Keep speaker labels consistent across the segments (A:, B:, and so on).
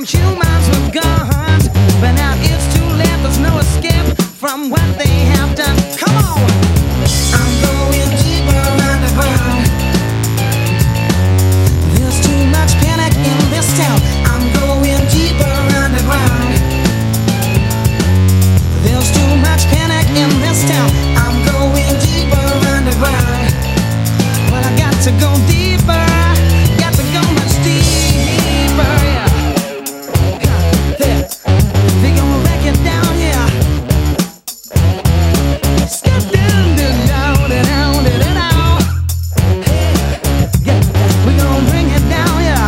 A: from humans with guns. But now it's too late, there's no escape from what they have done. Come on! I'm going deeper underground. There's too much panic in this town. I'm going deeper underground. There's too much panic in this town. I'm going deeper underground. Well, I got to go deeper. Got to go much deeper, yeah. They gonna wreck it down, yeah. Step down, down, down, down, down, down. Yeah, we gonna bring it down, yeah.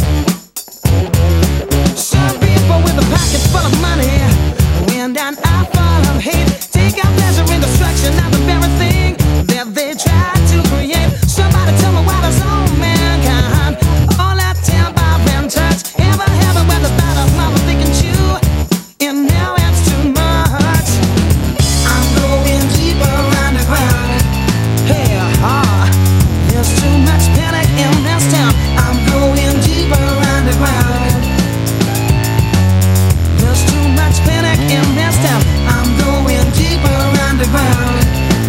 A: Some people with a pocket full of money, wind and eye full of hate, take out pleasure in destruction, not the very thing that they try to create. Somebody tell me why does all mankind all that temper and touch ever heaven where the bottom mama they can chew, and now it's too much. I'm going deeper underground. Hey, there's too much panic in this town. I'm going deeper underground. There's too much panic in this town. I'm going deeper underground.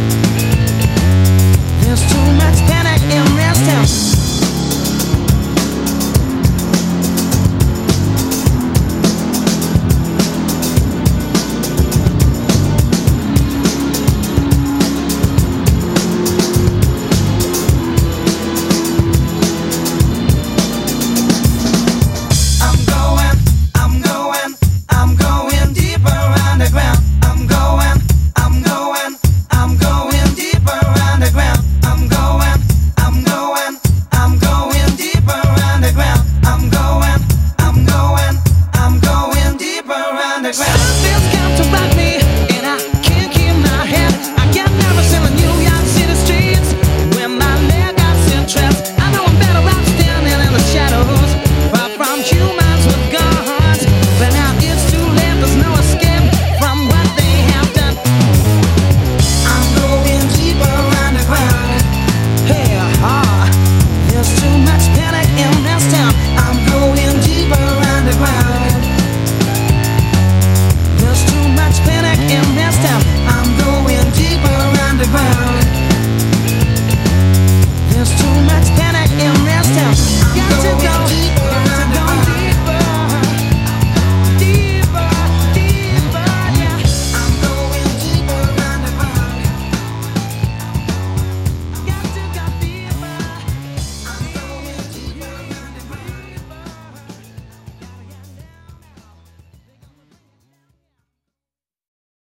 A: There's too much panic in this town. I'm going deeper underground. I'm going deeper underground. I'm going deeper underground. I'm going deeper underground. Something's got to rock me, and I can't keep my head. I get nervous in the New York City streets when my leg got in traps. I know I'm better off standing in the shadows, far from humans with guns. But now it's too late, there's no escape from what they have done. I'm going deeper underground. Hey, there's too much panic in this town. I'm going deeper underground. There's too much panic in this town. I'm going deeper underground. There's too much panic in this town. Got to go deeper.